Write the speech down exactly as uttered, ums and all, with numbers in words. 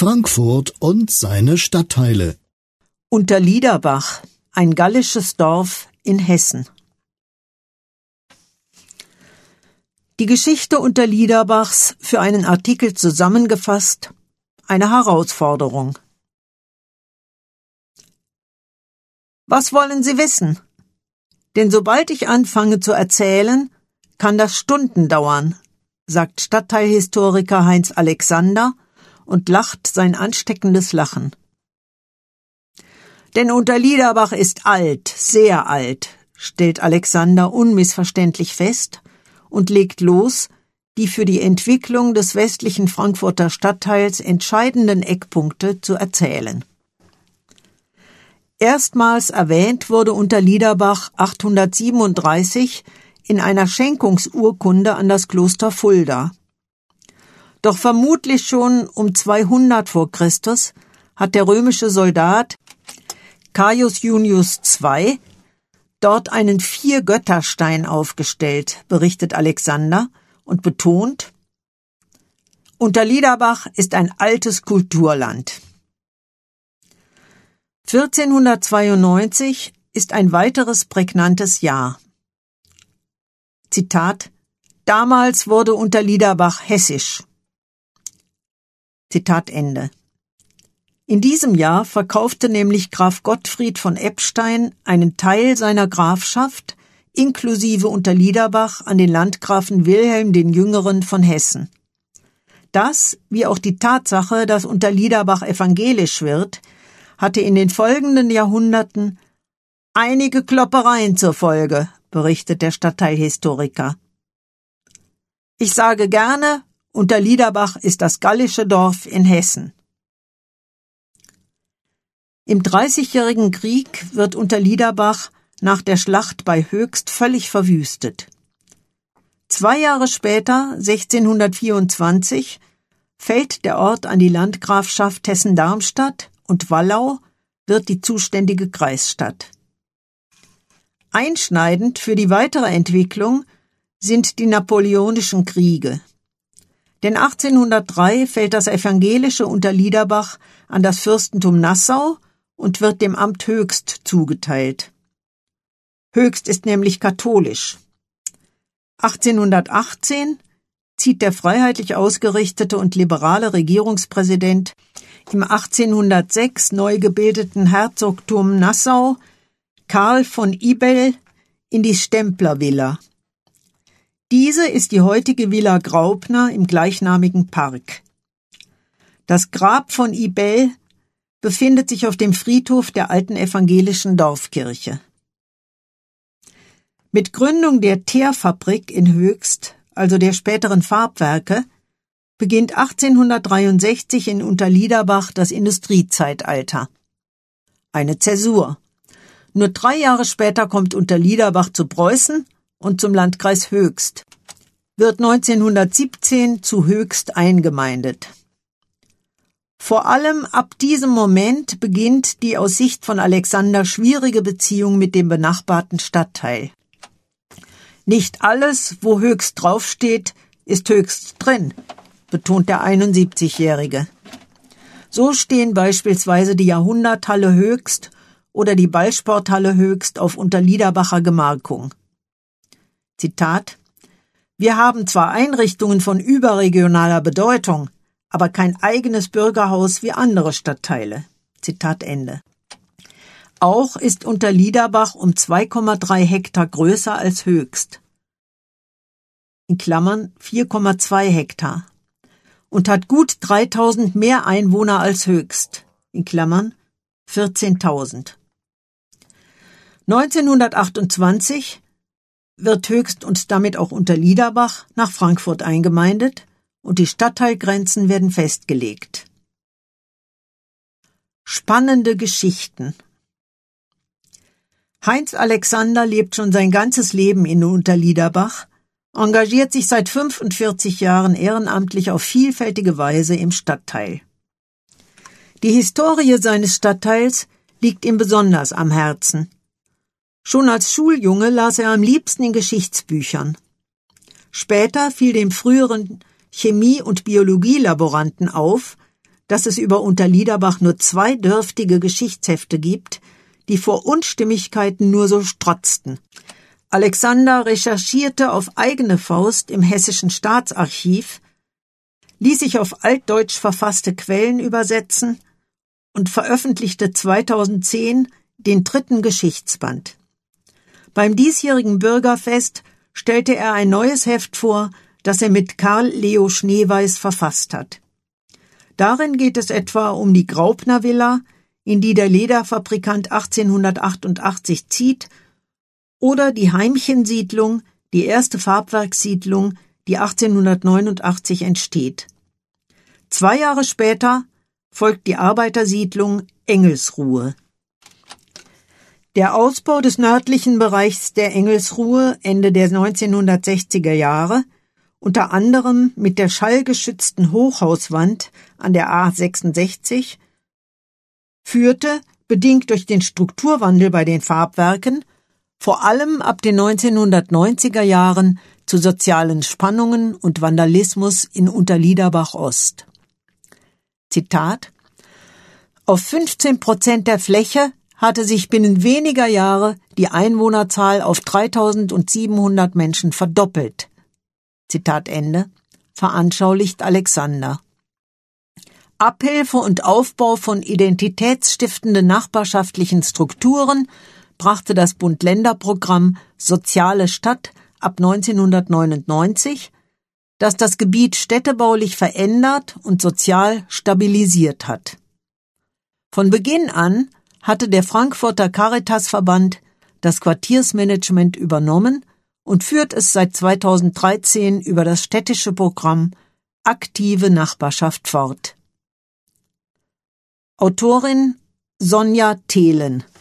Frankfurt und seine Stadtteile. Unterliederbach, ein gallisches Dorf in Hessen. Die Geschichte Unterliederbachs für einen Artikel zusammengefasst, eine Herausforderung. Was wollen Sie wissen? Denn sobald ich anfange zu erzählen, kann das Stunden dauern, sagt Stadtteilhistoriker Heinz Alexander und lacht sein ansteckendes Lachen. Denn Unterliederbach ist alt, sehr alt, stellt Alexander unmissverständlich fest und legt los, die für die Entwicklung des westlichen Frankfurter Stadtteils entscheidenden Eckpunkte zu erzählen. Erstmals erwähnt wurde Unterliederbach achthundertsiebenunddreißig in einer Schenkungsurkunde an das Kloster Fulda. Doch vermutlich schon um zweihundert vor Christus hat der römische Soldat Caius Junius der Zweite dort einen Vier-Götter-Stein aufgestellt, berichtet Alexander und betont, Unterliederbach ist ein altes Kulturland. vierzehnhundertzweiundneunzig ist ein weiteres prägnantes Jahr. Zitat: Damals wurde Unterliederbach hessisch. Zitat Ende. In diesem Jahr verkaufte nämlich Graf Gottfried von Eppstein einen Teil seiner Grafschaft inklusive Unterliederbach an den Landgrafen Wilhelm den Jüngeren von Hessen. Das, wie auch die Tatsache, dass Unterliederbach evangelisch wird, hatte in den folgenden Jahrhunderten einige Kloppereien zur Folge, berichtet der Stadtteilhistoriker. Ich sage gerne, Unterliederbach ist das gallische Dorf in Hessen. Im Dreißigjährigen Krieg wird Unterliederbach nach der Schlacht bei Höchst völlig verwüstet. Zwei Jahre später, sechzehnhundertvierundzwanzig, fällt der Ort an die Landgrafschaft Hessen-Darmstadt und Wallau wird die zuständige Kreisstadt. Einschneidend für die weitere Entwicklung sind die Napoleonischen Kriege. Denn achtzehnhundertdrei fällt das evangelische Unterliederbach an das Fürstentum Nassau und wird dem Amt Höchst zugeteilt. Höchst ist nämlich katholisch. achtzehnhundertachtzehn zieht der freiheitlich ausgerichtete und liberale Regierungspräsident im achtzehnhundertsechs neu gebildeten Herzogtum Nassau Karl von Ibel in die Stemplervilla. Diese ist die heutige Villa Graupner im gleichnamigen Park. Das Grab von Ibel befindet sich auf dem Friedhof der alten evangelischen Dorfkirche. Mit Gründung der Teerfabrik in Höchst, also der späteren Farbwerke, beginnt achtzehnhundertdreiundsechzig in Unterliederbach das Industriezeitalter. Eine Zäsur. Nur drei Jahre später kommt Unterliederbach zu Preußen und zum Landkreis Höchst, wird neunzehnhundertsiebzehn zu Höchst eingemeindet. Vor allem ab diesem Moment beginnt die aus Sicht von Alexander schwierige Beziehung mit dem benachbarten Stadtteil. Nicht alles, wo Höchst draufsteht, ist Höchst drin, betont der einundsiebzigjährige. So stehen beispielsweise die Jahrhunderthalle Höchst oder die Ballsporthalle Höchst auf Unterliederbacher Gemarkung. Zitat: Wir haben zwar Einrichtungen von überregionaler Bedeutung, aber kein eigenes Bürgerhaus wie andere Stadtteile. Zitat Ende. Auch ist Unterliederbach um zwei Komma drei Hektar größer als Höchst, in Klammern vier Komma zwei Hektar, und hat gut dreitausend mehr Einwohner als Höchst, in Klammern vierzehntausend. neunzehnhundertachtundzwanzig wird Höchst und damit auch Unterliederbach nach Frankfurt eingemeindet und die Stadtteilgrenzen werden festgelegt. Spannende Geschichten. Heinz Alexander lebt schon sein ganzes Leben in Unterliederbach, engagiert sich seit fünfundvierzig Jahren ehrenamtlich auf vielfältige Weise im Stadtteil. Die Historie seines Stadtteils liegt ihm besonders am Herzen. Schon als Schuljunge las er am liebsten in Geschichtsbüchern. Später fiel dem früheren Chemie- und Biologielaboranten auf, dass es über Unterliederbach nur zwei dürftige Geschichtshefte gibt, die vor Unstimmigkeiten nur so strotzten. Alexander recherchierte auf eigene Faust im Hessischen Staatsarchiv, ließ sich auf altdeutsch verfasste Quellen übersetzen und veröffentlichte zweitausendzehn den dritten Geschichtsband. Beim diesjährigen Bürgerfest stellte er ein neues Heft vor, das er mit Karl Leo Schneeweis verfasst hat. Darin geht es etwa um die Graupner Villa, in die der Lederfabrikant achtzehnhundertachtundachtzig zieht, oder die Heimchensiedlung, die erste Farbwerkssiedlung, die achtzehnhundertneunundachtzig entsteht. Zwei Jahre später folgt die Arbeitersiedlung Engelsruhe. Der Ausbau des nördlichen Bereichs der Engelsruhe Ende der neunzehnhundertsechziger Jahre, unter anderem mit der schallgeschützten Hochhauswand an der A sechsundsechzig, führte, bedingt durch den Strukturwandel bei den Farbwerken, vor allem ab den neunzehnhundertneunziger Jahren zu sozialen Spannungen und Vandalismus in Unterliederbach Ost. Zitat: Auf fünfzehn Prozent der Fläche hatte sich binnen weniger Jahre die Einwohnerzahl auf dreitausendsiebenhundert Menschen verdoppelt. Zitat Ende, veranschaulicht Alexander. Abhilfe und Aufbau von identitätsstiftenden nachbarschaftlichen Strukturen brachte das Bund-Länder-Programm Soziale Stadt ab neunzehnhundertneunundneunzig, das das Gebiet städtebaulich verändert und sozial stabilisiert hat. Von Beginn an hatte der Frankfurter Caritasverband das Quartiersmanagement übernommen und führt es seit zweitausenddreizehn über das städtische Programm Aktive Nachbarschaft fort. Autorin Sonja Thelen.